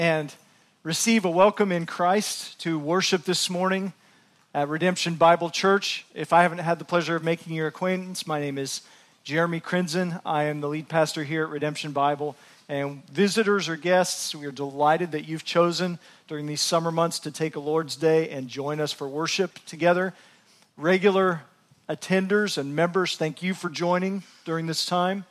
and receive a welcome in Christ to worship this morning at Redemption Bible Church. If I haven't had the pleasure of making your acquaintance, my name is Jeremy Crinzen. I am the lead pastor here at Redemption Bible. And visitors or guests, we are delighted that you've chosen during these summer months to take a Lord's Day and join us for worship together. Regular attenders and members, thank you for joining during this time.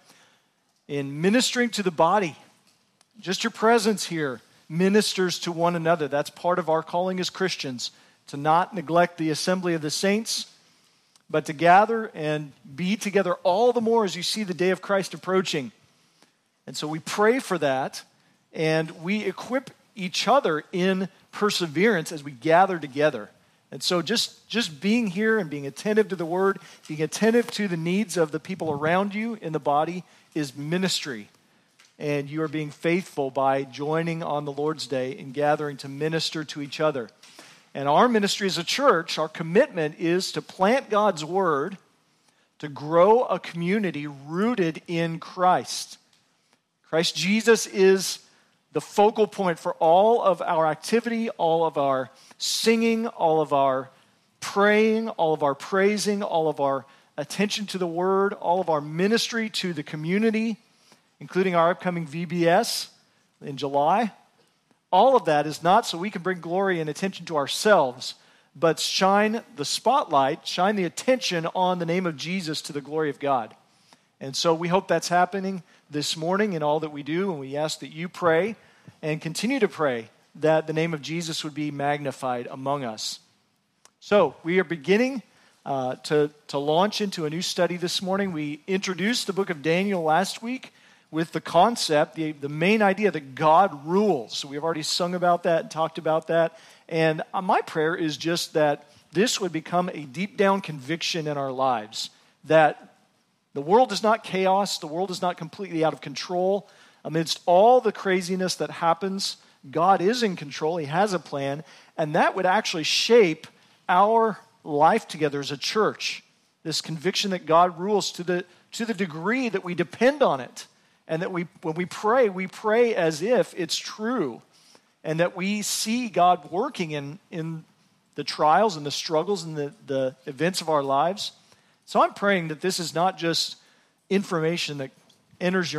In ministering to the body, just your presence here ministers to one another. That's part of our calling as Christians, to not neglect the assembly of the saints, but to gather and be together all the more as you see the day of Christ approaching. And so we pray for that, and we equip each other in perseverance as we gather together. And so just being here and being attentive to the Word, being attentive to the needs of the people around you in the body is ministry. And you are being faithful by joining on the Lord's Day and gathering to minister to each other. And our ministry as a church, our commitment is to plant God's Word, to grow a community rooted in Christ. Christ Jesus is the focal point for all of our activity, all of our singing, all of our praying, all of our praising, all of our attention to the Word, all of our ministry to the community, including our upcoming VBS in July. All of that is not so we can bring glory and attention to ourselves, but shine the spotlight, shine the attention on the name of Jesus to the glory of God. And so we hope that's happening this morning in all that we do, and we ask that you pray and continue to pray that the name of Jesus would be magnified among us. So we are beginning to launch into a new study this morning. We introduced the book of Daniel last week with the concept, the main idea that God rules. So we've already sung about that and talked about that. And my prayer is just that this would become a deep down conviction in our lives, that the world is not chaos, the world is not completely out of control. Amidst all the craziness that happens, God is in control, He has a plan, and that would actually shape our life together as a church. This conviction that God rules to the degree that we depend on it. And that when we pray as if it's true. And that we see God working in the trials and the struggles and the events of our lives. So I'm praying that this is not just information that enters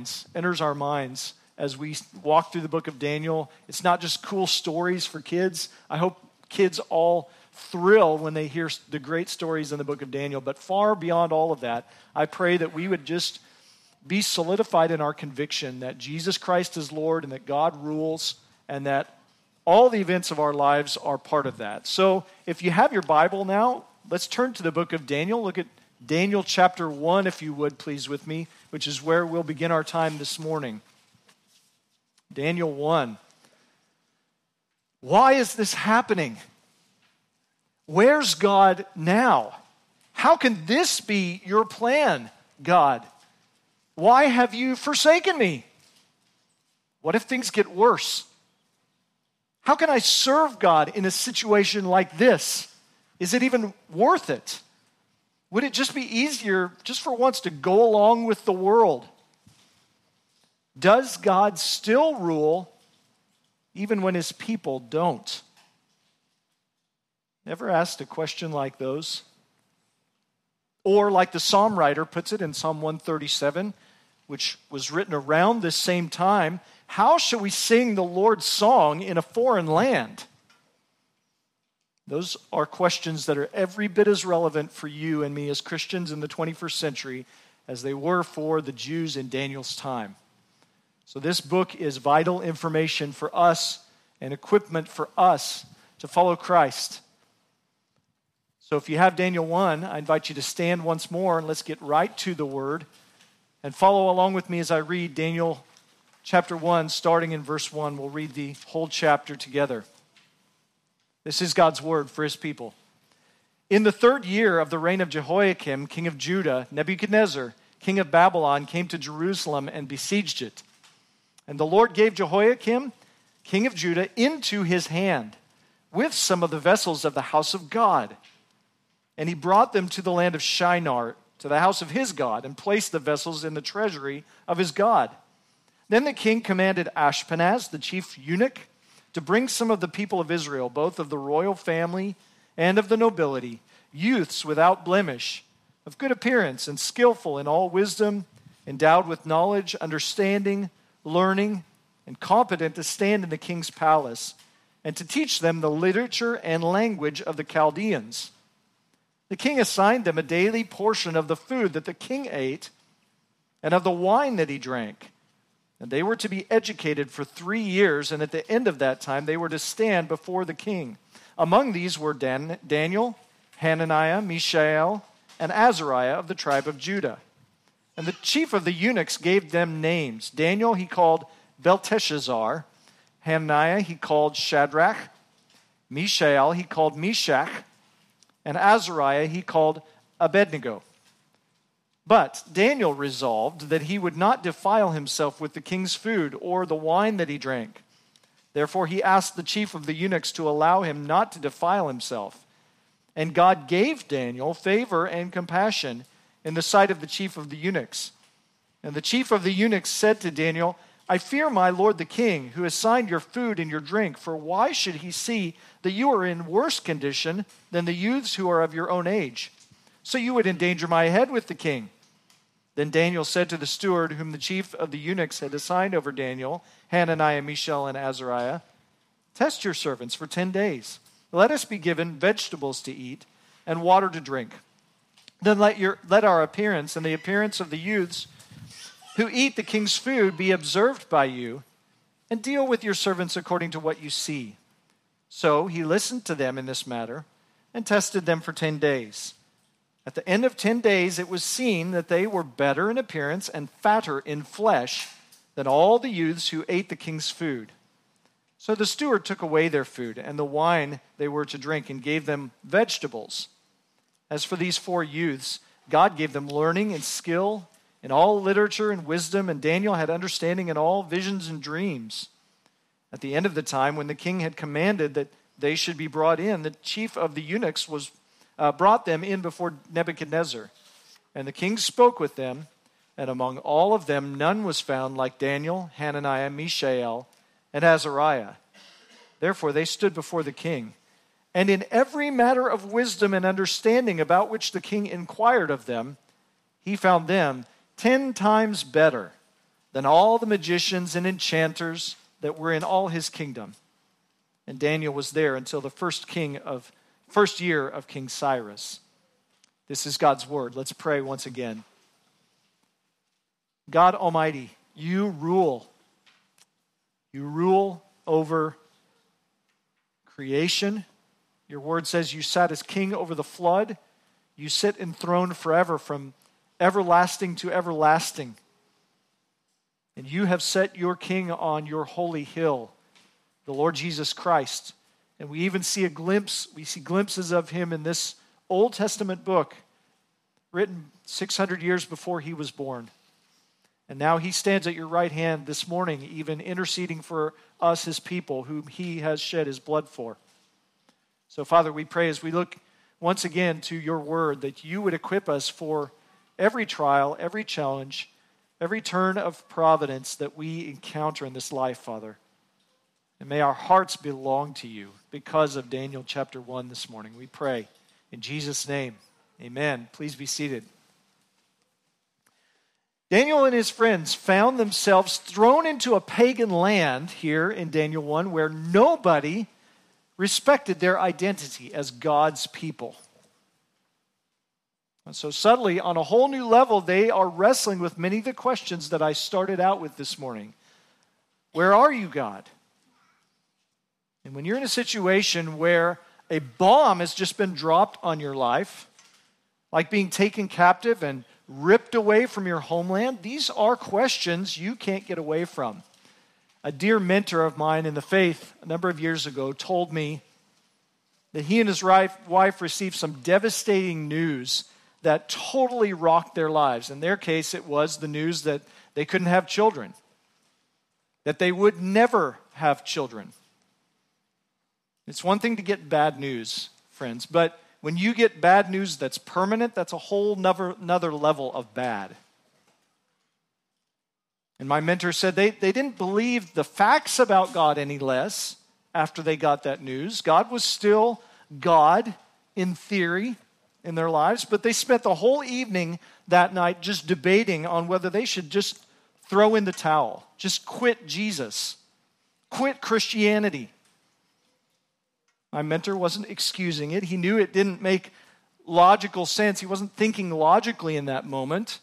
our minds as we walk through the book of Daniel. It's not just cool stories for kids. I hope kids all thrill when they hear the great stories in the book of Daniel. But far beyond all of that, I pray that we would just be solidified in our conviction that Jesus Christ is Lord and that God rules and that all the events of our lives are part of that. So if you have your Bible now, let's turn to the book of Daniel. Look at Daniel chapter 1, if you would, please, with me, which is where we'll begin our time this morning. Daniel 1. Why is this happening? Where's God now? How can this be your plan, God? Why have you forsaken me? What if things get worse? How can I serve God in a situation like this? Is it even worth it? Would it just be easier, just for once, to go along with the world? Does God still rule even when His people don't? Ever asked a question like those? Or like the psalm writer puts it in Psalm 137, which was written around this same time, how shall we sing the Lord's song in a foreign land? Those are questions that are every bit as relevant for you and me as Christians in the 21st century as they were for the Jews in Daniel's time. So this book is vital information for us and equipment for us to follow Christ. So if you have Daniel 1, I invite you to stand once more and let's get right to the Word. And follow along with me as I read Daniel chapter 1, starting in verse 1. We'll read the whole chapter together. This is God's word for His people. In the 3rd year of the reign of Jehoiakim, king of Judah, Nebuchadnezzar, king of Babylon, came to Jerusalem and besieged it. And the Lord gave Jehoiakim, king of Judah, into his hand, with some of the vessels of the house of God. And he brought them to the land of Shinar, to the house of his God, and placed the vessels in the treasury of his God. Then the king commanded Ashpenaz, the chief eunuch, to bring some of the people of Israel, both of the royal family and of the nobility, youths without blemish, of good appearance and skillful in all wisdom, endowed with knowledge, understanding, learning, and competent to stand in the king's palace, and to teach them the literature and language of the Chaldeans. The king assigned them a daily portion of the food that the king ate and of the wine that he drank. And they were to be educated for 3 years, and at the end of that time they were to stand before the king. Among these were Daniel, Hananiah, Mishael, and Azariah of the tribe of Judah. And the chief of the eunuchs gave them names. Daniel he called Belteshazzar, Hananiah he called Shadrach, Mishael he called Meshach, and Azariah he called Abednego. But Daniel resolved that he would not defile himself with the king's food or the wine that he drank. Therefore he asked the chief of the eunuchs to allow him not to defile himself. And God gave Daniel favor and compassion in the sight of the chief of the eunuchs. And the chief of the eunuchs said to Daniel, I fear my lord the king, who assigned your food and your drink, for why should he see that you are in worse condition than the youths who are of your own age? So you would endanger my head with the king. Then Daniel said to the steward, whom the chief of the eunuchs had assigned over Daniel, Hananiah, Mishael, and Azariah, test your servants for 10 days. Let us be given vegetables to eat and water to drink. Then let our appearance and the appearance of the youths who eat the king's food be observed by you, and deal with your servants according to what you see. So he listened to them in this matter and tested them for 10 days. At the end of 10 days, it was seen that they were better in appearance and fatter in flesh than all the youths who ate the king's food. So the steward took away their food and the wine they were to drink and gave them vegetables. As for these 4 youths, God gave them learning and skill in all literature and wisdom, and Daniel had understanding in all visions and dreams. At the end of the time, when the king had commanded that they should be brought in, the chief of the eunuchs brought them in before Nebuchadnezzar. And the king spoke with them, and among all of them none was found like Daniel, Hananiah, Mishael, and Azariah. Therefore they stood before the king. And in every matter of wisdom and understanding about which the king inquired of them, he found them 10 times better than all the magicians and enchanters that were in all his kingdom. And Daniel was there until the first year of King Cyrus. This is God's word. Let's pray once again. God Almighty, you rule. You rule over creation. Your word says you sat as king over the flood. You sit enthroned forever from everlasting to everlasting. And you have set your king on your holy hill, the Lord Jesus Christ. And we even see glimpses of him in this Old Testament book written 600 years before he was born. And now he stands at your right hand this morning, even interceding for us, his people, whom he has shed his blood for. So, Father, we pray as we look once again to your word that you would equip us for every trial, every challenge, every turn of providence that we encounter in this life, Father. And may our hearts belong to you because of Daniel chapter 1 this morning. We pray in Jesus' name. Amen. Please be seated. Daniel and his friends found themselves thrown into a pagan land here in Daniel 1 where nobody respected their identity as God's people. And so suddenly, on a whole new level, they are wrestling with many of the questions that I started out with this morning. Where are you, God? And when you're in a situation where a bomb has just been dropped on your life, like being taken captive and ripped away from your homeland, these are questions you can't get away from. A dear mentor of mine in the faith a number of years ago told me that he and his wife received some devastating news that totally rocked their lives. In their case, it was the news that they couldn't have children, that they would never have children. It's one thing to get bad news, friends, but when you get bad news that's permanent, that's a whole another level of bad. And my mentor said they didn't believe the facts about God any less after they got that news. God was still God in theory in their lives, but they spent the whole evening that night just debating on whether they should just throw in the towel, just quit Jesus, quit Christianity. My mentor wasn't excusing it. He knew it didn't make logical sense. He wasn't thinking logically in that moment.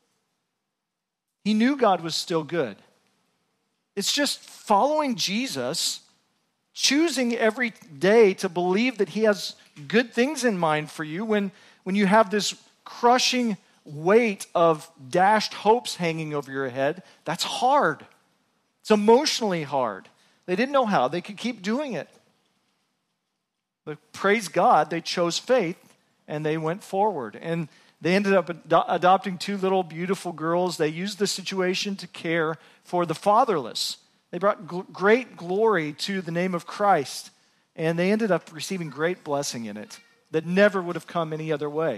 He knew God was still good. It's just following Jesus, choosing every day to believe that he has good things in mind for you when you have this crushing weight of dashed hopes hanging over your head. That's hard. It's emotionally hard. They didn't know how they could keep doing it. But praise God, they chose faith and they went forward. And they ended up adopting 2 little beautiful girls. They used the situation to care for the fatherless. They brought great glory to the name of Christ. And they ended up receiving great blessing in it that never would have come any other way.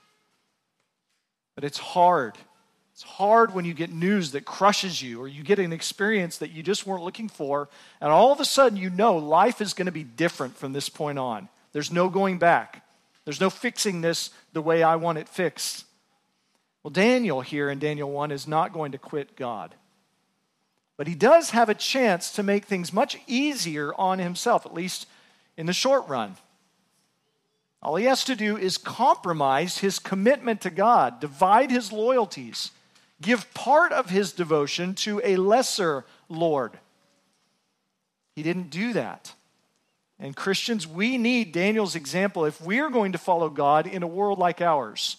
But it's hard. It's hard when you get news that crushes you, or you get an experience that you just weren't looking for, and all of a sudden you know life is going to be different from this point on. There's no going back. There's no fixing this the way I want it fixed. Well, Daniel here in Daniel 1 is not going to quit God. But he does have a chance to make things much easier on himself, at least in the short run. All he has to do is compromise his commitment to God, divide his loyalties, give part of his devotion to a lesser Lord. He didn't do that. And Christians, we need Daniel's example if we're going to follow God in a world like ours.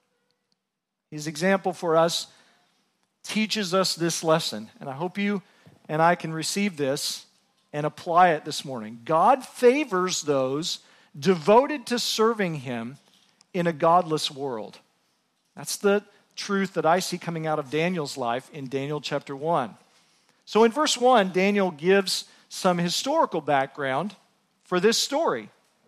His example for us teaches us this lesson, and I hope you and I can receive this and apply it this morning. God favors those devoted to serving him in a godless world. That's the truth that I see coming out of Daniel's life in Daniel chapter 1. So in verse 1, Daniel gives some historical background for this story.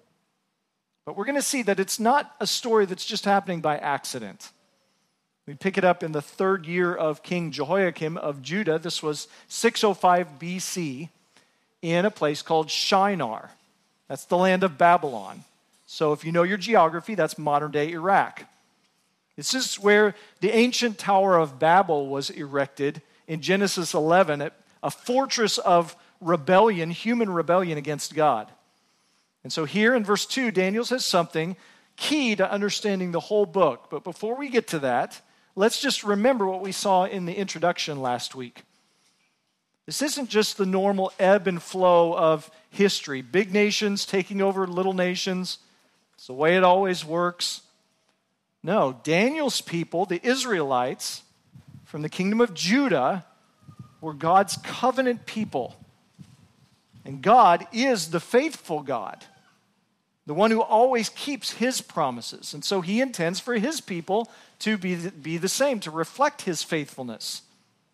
But we're going to see that it's not a story that's just happening by accident. We pick it up in the 3rd year of King Jehoiakim of Judah. This was 605 BC in a place called Shinar. That's the land of Babylon. So if you know your geography, that's modern-day Iraq. This is where the ancient Tower of Babel was erected in Genesis 11, a fortress of rebellion, human rebellion against God. And so here in verse 2, Daniel says something key to understanding the whole book. But before we get to that, let's just remember what we saw in the introduction last week. This isn't just the normal ebb and flow of history. Big nations taking over little nations. It's the way it always works. No, Daniel's people, the Israelites, from the kingdom of Judah, were God's covenant people. And God is the faithful God, the one who always keeps his promises. And so he intends for his people to be the same, to reflect his faithfulness.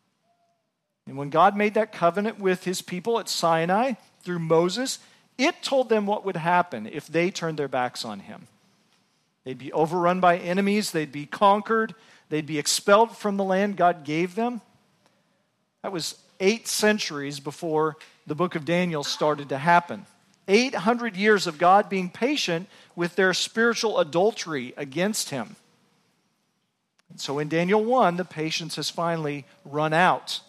And when God made that covenant with his people at Sinai through Moses, it told them what would happen if they turned their backs on him. They'd be overrun by enemies, they'd be conquered, they'd be expelled from the land God gave them. That was 8 centuries before the book of Daniel started to happen. 800 years of God being patient with their spiritual adultery against him. And so in Daniel 1, the patience has finally run out.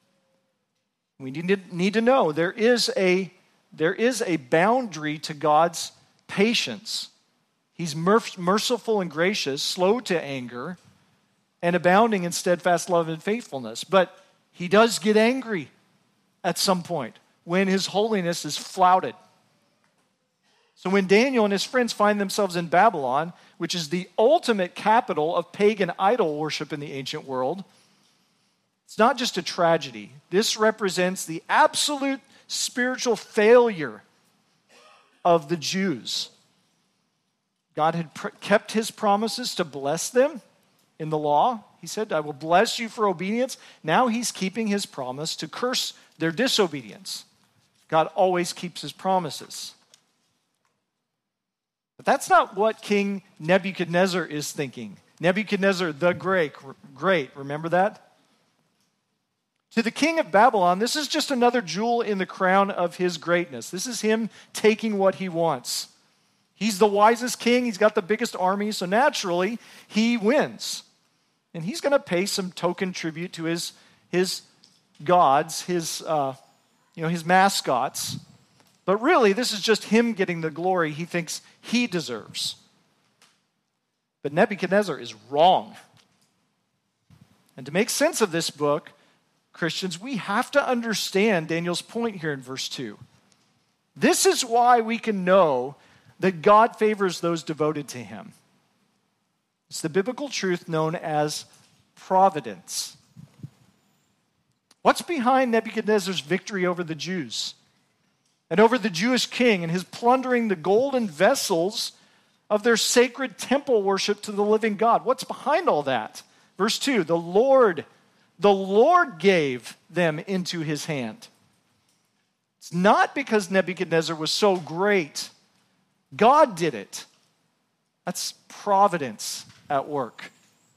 We need to know there is a boundary to God's patience. He's merciful and gracious, slow to anger, and abounding in steadfast love and faithfulness. But he does get angry at some point when his holiness is flouted. So when Daniel and his friends find themselves in Babylon, which is the ultimate capital of pagan idol worship in the ancient world, it's not just a tragedy. This represents the absolute spiritual failure of the Jews. God had kept his promises to bless them in the law. He said, I will bless you for obedience. Now he's keeping his promise to curse their disobedience. God always keeps his promises. But that's not what King Nebuchadnezzar is thinking. Nebuchadnezzar the Great, remember that? To the king of Babylon, this is just another jewel in the crown of his greatness. This is him taking what he wants. He's the wisest king. He's got the biggest army, so naturally, he wins. And he's going to pay some token tribute to his gods, his mascots. But really, this is just him getting the glory he thinks he deserves. But Nebuchadnezzar is wrong. And to make sense of this book, Christians, we have to understand Daniel's point here in verse 2. This is why we can know that God favors those devoted to him. It's the biblical truth known as providence. What's behind Nebuchadnezzar's victory over the Jews and over the Jewish king and his plundering the golden vessels of their sacred temple worship to the living God? What's behind all that? Verse 2, the Lord gave them into his hand. It's not because Nebuchadnezzar was so great. God did it. That's providence at work.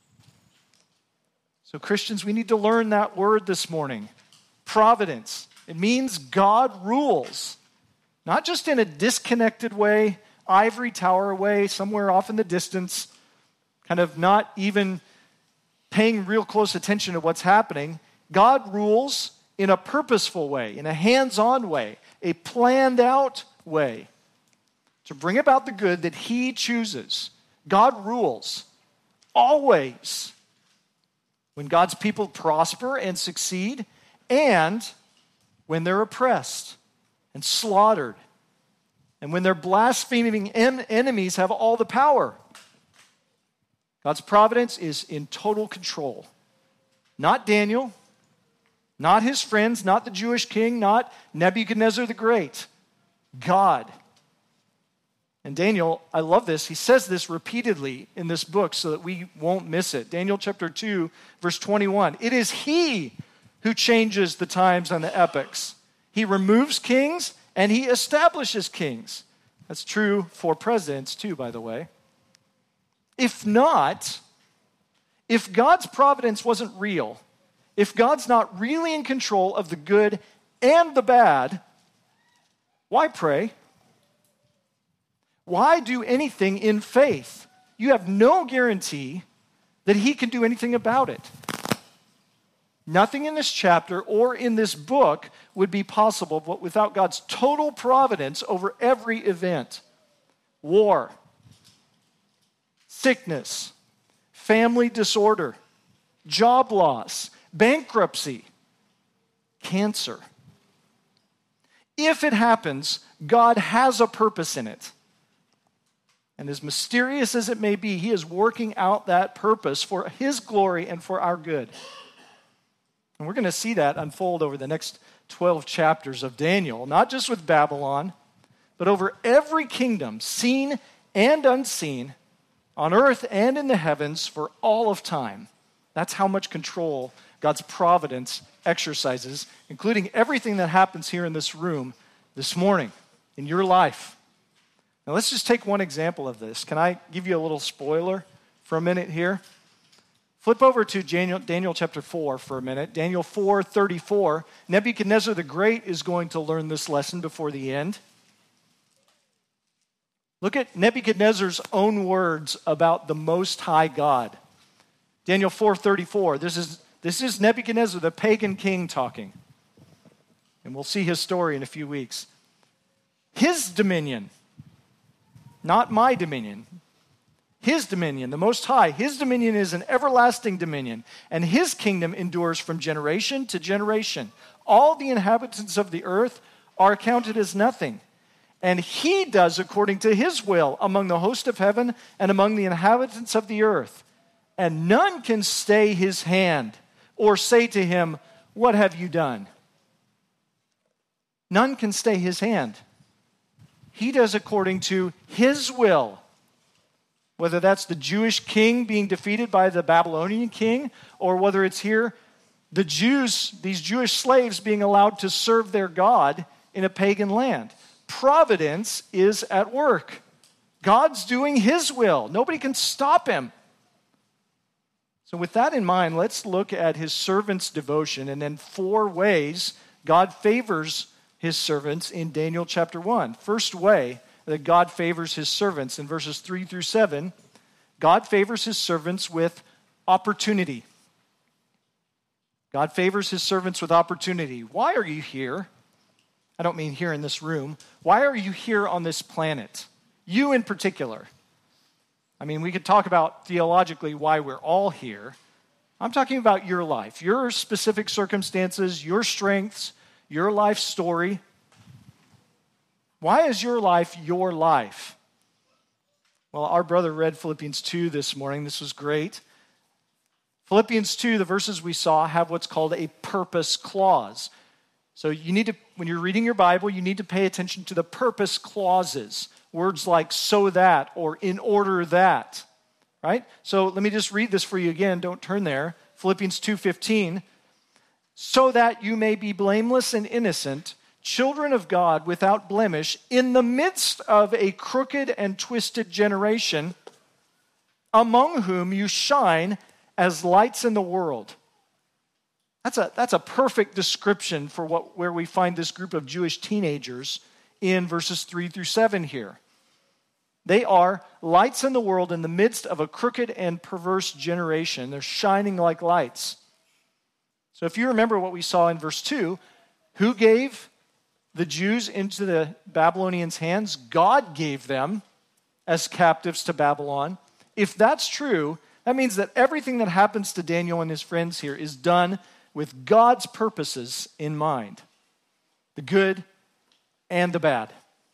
So Christians, we need to learn that word this morning. Providence. It means God rules. Not just in a disconnected way, ivory tower way, somewhere off in the distance, kind of not even paying real close attention to what's happening. God rules in a purposeful way, in a hands-on way, a planned out way to bring about the good that he chooses. God rules always when God's people prosper and succeed, and when they're oppressed and slaughtered, and when their blaspheming enemies have all the power. God's providence is in total control. Not Daniel, not his friends, not the Jewish king, not Nebuchadnezzar the Great. God. And Daniel, I love this, he says this repeatedly in this book so that we won't miss it. Daniel chapter 2, verse 21. It is he who changes the times and the epochs. He removes kings and he establishes kings. That's true for presidents too, by the way. If not, if God's providence wasn't real, if God's not really in control of the good and the bad, why pray? Why do anything in faith? You have no guarantee that he can do anything about it. Nothing in this chapter or in this book would be possible without God's total providence over every event. War, sickness, family disorder, job loss, bankruptcy, cancer. If it happens, God has a purpose in it. And as mysterious as it may be, he is working out that purpose for his glory and for our good. And we're going to see that unfold over the next 12 chapters of Daniel, not just with Babylon, but over every kingdom, seen and unseen, on earth and in the heavens for all of time. That's how much control God's providence exercises, including everything that happens here in this room this morning, in your life. Now let's just take one example of this. Can I give you a little spoiler for a minute here? Flip over to Daniel chapter 4 for a minute. Daniel 4:34. Nebuchadnezzar the Great is going to learn this lesson before the end. Look at Nebuchadnezzar's own words about the Most High God. Daniel 4:34. This is Nebuchadnezzar, the pagan king, talking. And we'll see his story in a few weeks. His dominion, not my dominion. His dominion, the Most High, his dominion is an everlasting dominion, and his kingdom endures from generation to generation. All the inhabitants of the earth are counted as nothing. And he does according to his will among the host of heaven and among the inhabitants of the earth. And none can stay his hand or say to him, "What have you done?" None can stay his hand. He does according to his will. Whether that's the Jewish king being defeated by the Babylonian king, or whether it's here, the Jews, these Jewish slaves being allowed to serve their God in a pagan land. Providence is at work. God's doing his will. Nobody can stop him. So with that in mind, let's look at his servant's devotion and then 4 ways God favors his servants in Daniel chapter 1. First way that God favors his servants in verses 3 through 7, God favors his servants with opportunity. God favors his servants with opportunity. Why are you here? I don't mean here in this room. Why are you here on this planet? You in particular. I mean, we could talk about theologically why we're all here. I'm talking about your life, your specific circumstances, your strengths, your life story. Why is your life your life? Well, our brother read Philippians 2 this morning. This was great. Philippians 2, the verses we saw, have what's called a purpose clause. So you need to, when you're reading your Bible, you need to pay attention to the purpose clauses. Words like so that or in order that, right? So let me just read this for you again. Don't turn there. Philippians 2:15. So that you may be blameless and innocent, children of God without blemish, in the midst of a crooked and twisted generation, among whom you shine as lights in the world. That's a perfect description for where we find this group of Jewish teenagers in verses 3 through 7 here. They are lights in the world in the midst of a crooked and perverse generation. They're shining like lights. So if you remember what we saw in verse 2, who gave the Jews into the Babylonians' hands? God gave them as captives to Babylon. If that's true, that means that everything that happens to Daniel and his friends here is done with God's purposes in mind. The good and the bad.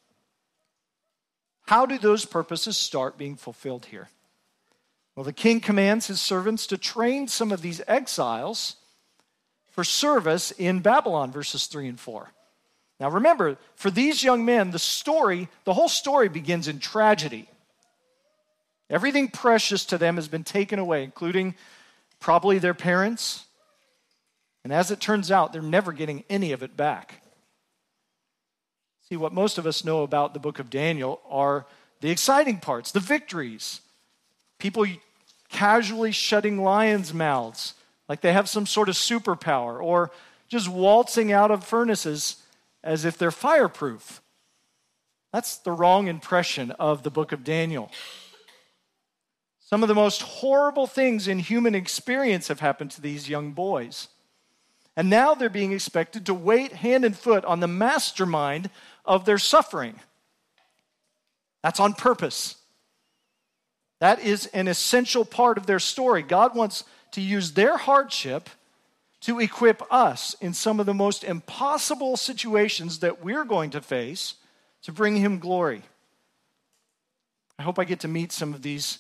How do those purposes start being fulfilled here? Well, the king commands his servants to train some of these exiles for service in Babylon, verses 3 and 4. Now remember, for these young men, the whole story begins in tragedy. Everything precious to them has been taken away, including probably their parents. And as it turns out, they're never getting any of it back. See, what most of us know about the book of Daniel are the exciting parts, the victories. People casually shutting lions' mouths like they have some sort of superpower, or just waltzing out of furnaces as if they're fireproof. That's the wrong impression of the book of Daniel. Some of the most horrible things in human experience have happened to these young boys. And now they're being expected to wait hand and foot on the mastermind of their suffering. That's on purpose. That is an essential part of their story. God wants to use their hardship to equip us in some of the most impossible situations that we're going to face to bring him glory. I hope I get to meet some of these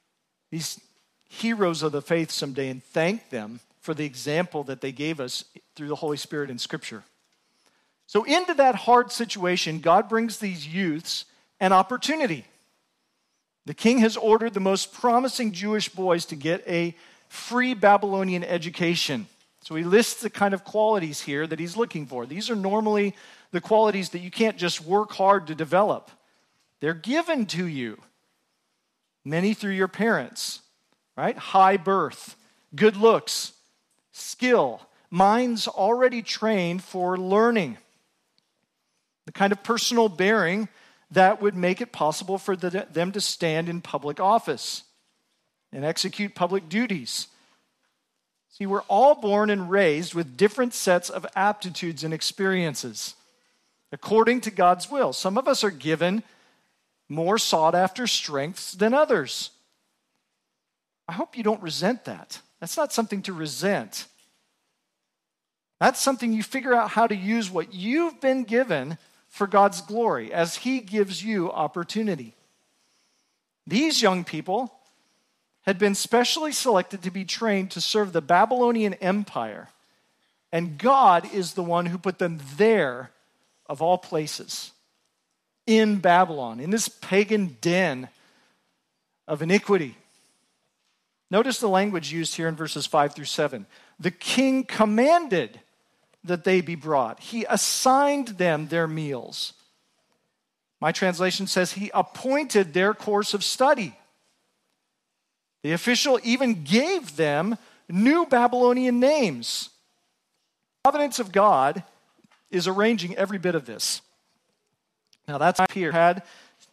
heroes of the faith someday and thank them for the example that they gave us through the Holy Spirit in Scripture. So into that hard situation, God brings these youths an opportunity. The king has ordered the most promising Jewish boys to get a free Babylonian education. So he lists the kind of qualities here that he's looking for. These are normally the qualities that you can't just work hard to develop. They're given to you. Many through your parents, right? High birth, good looks, skill, minds already trained for learning. The kind of personal bearing that would make it possible for them to stand in public office and execute public duties. See, we're all born and raised with different sets of aptitudes and experiences according to God's will. Some of us are given more sought-after strengths than others. I hope you don't resent that. That's not something to resent. That's something you figure out how to use what you've been given for God's glory as he gives you opportunity. These young people had been specially selected to be trained to serve the Babylonian Empire, and God is the one who put them there, of all places, in Babylon, in this pagan den of iniquity. Notice the language used here in verses 5 through 7. The king commanded that they be brought. He assigned them their meals. My translation says he appointed their course of study. The official even gave them new Babylonian names. The providence of God is arranging every bit of this. Now that's here had